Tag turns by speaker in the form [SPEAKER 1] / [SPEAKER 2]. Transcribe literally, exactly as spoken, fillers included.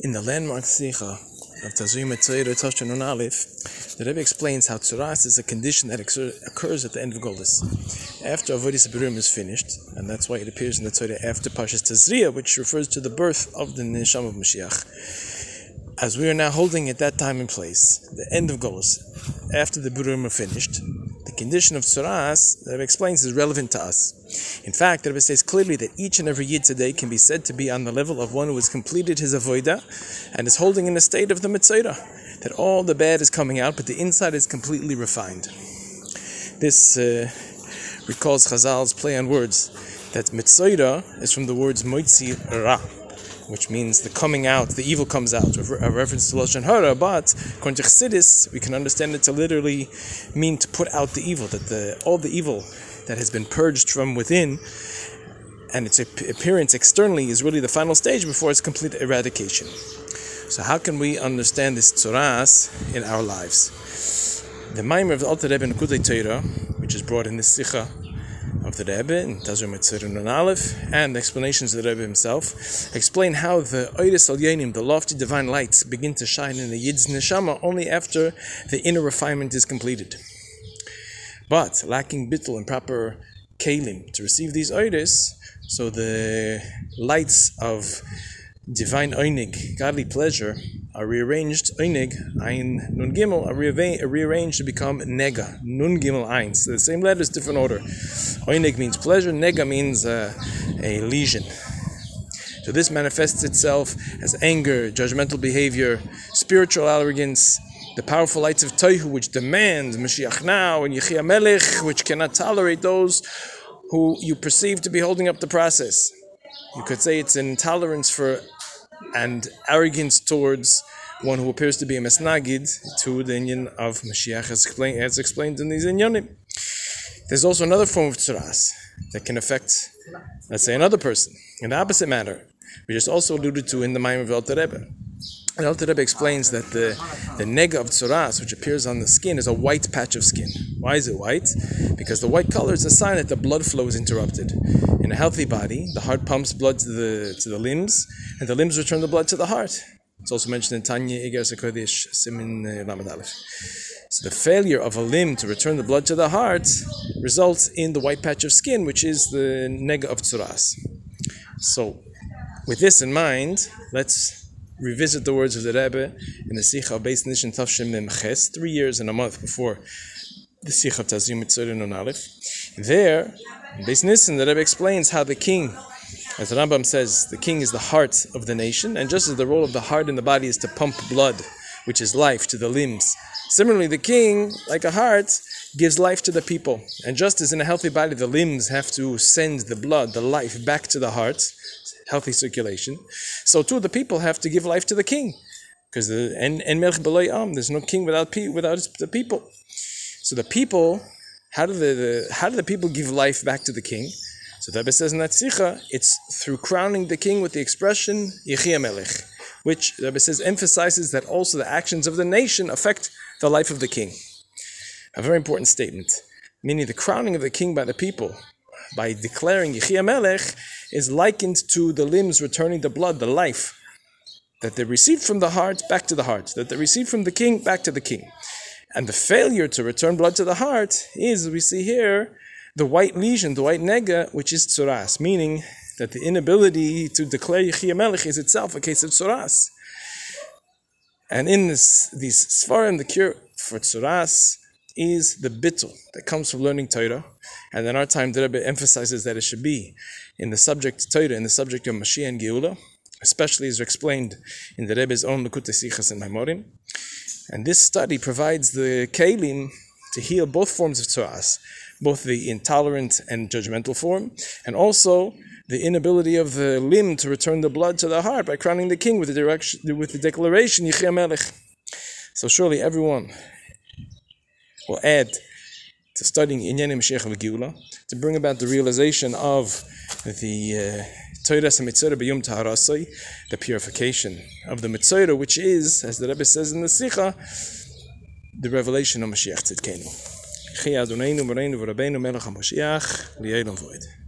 [SPEAKER 1] In the landmark Sicha of Tazuyim Tzayir Toshon Nun Aleph, the Rebbe explains how Tzuras is a condition that occurs at the end of Golus. After Avodas Berurim is finished, and that's why it appears in the Torah after Parshas Tazria, which refers to the birth of the Neshama of Mashiach. As we are now holding at that time and place, the end of Golus, after the Berurim are finished, the condition of Tzuras, the Rebbe explains, is relevant to us. In fact, the Rebbe says clearly that each and every Yid today can be said to be on the level of one who has completed his avodah and is holding in the state of the Mitzayra, that all the bad is coming out, but the inside is completely refined. This uh, recalls Chazal's play on words, that Mitzayra is from the words Moitzi Ra, which means the coming out, the evil comes out, a reference to Lashon Hara, but according to Chassidus, we can understand it to literally mean to put out the evil, that the all the evil that has been purged from within, and its appearance externally is really the final stage before its complete eradication. So how can we understand this tzuras in our lives? The Maimer of the Alter Rebbe in Kudei Torah, which is brought in the Sicha of the Rebbe in Tazuyim Tzayir Nun Aleph, and the explanations of the Rebbe himself, explain how the Oiris Al-Yonim, the lofty divine lights, begin to shine in the Yid's Neshama only after the inner refinement is completed. But lacking bittul and proper kelim to receive these oiris, so the lights of divine oinig, godly pleasure, are rearranged, oinig, ayin, nun gimel, are rearra- rearranged to become nega, nun gimel ayin. So the same letters, different order. Oinig means pleasure, nega means uh, a lesion. So this manifests itself as anger, judgmental behavior, spiritual arrogance, the powerful lights of Toihu, which demand Mashiach now, and Yechia Melech, which cannot tolerate those who you perceive to be holding up the process. You could say it's an intolerance for and arrogance towards one who appears to be a mesnagid to the inyan of Mashiach, as explained, as explained in these inyanim. There's also another form of tzuras that can affect, let's say, another person in the opposite manner, which is also alluded to in the Maimer of Alter Rebbe. And Alter Rebbe explains that the, the nega of tzuras, which appears on the skin, is a white patch of skin. Why is it white? Because the white color is a sign that the blood flow is interrupted. In a healthy body, the heart pumps blood to the to the limbs, and the limbs return the blood to the heart. It's also mentioned in Tanya Igeres HaKodesh Simin Lamed Aleph. So the failure of a limb to return the blood to the heart results in the white patch of skin, which is the nega of tzuras. So, with this in mind, let's revisit the words of the Rebbe in the Sicha of Beis Nishan Tavshim Mem Ches, three years and a month before the Sicha of Tazuyim Tzayir Nun Aleph. There, in Beis Nissan, the Rebbe explains how the king, as the Rambam says, the king is the heart of the nation, and just as the role of the heart in the body is to pump blood, which is life, to the limbs, similarly the king, like a heart, gives life to the people. And just as in a healthy body the limbs have to send the blood, the life, back to the heart, healthy circulation, so too the people have to give life to the king, because the en en melech b'lo am, there's no king without pe- without the people. So the people, how do the, the how do the people give life back to the king? So the Rebbe says in that Sicha, it's through crowning the king with the expression Yechia Melech, which the Rebbe says emphasizes that also the actions of the nation affect the life of the king. A very important statement, meaning the crowning of the king by the people, by declaring Yechia Melech, is likened to the limbs returning the blood, the life, that they received from the heart back to the heart, that they received from the king back to the king. And the failure to return blood to the heart is, we see here, the white lesion, the white nega, which is tzuras, meaning that the inability to declare Yechia Melech is itself a case of tzuras. And in this, these svarim, the cure for tzuras is the bittul that comes from learning Torah. And in our time, the Rebbe emphasizes that it should be in the subject Torah, in the subject of Mashiach and Geula, especially as explained in the Rebbe's own Likutei Sichas and Maimorim. And this study provides the kelim to heal both forms of tzuras, both the intolerant and judgmental form, and also the inability of the limb to return the blood to the heart by crowning the king with the direction, with the declaration Yechia Melech. So surely everyone will add to studying Inyanim Mashiach v'Geula to bring about the realization of the Torah Mitzorah B'Yom Taharasai, the purification of the Mitzorah, which is, as the Rebbe says in the Sicha, the revelation of Mashiach Tzidkenu. Chai Adoneinu Moreinu V'Rabbeinu Melech HaMashiach Li'elam V'od.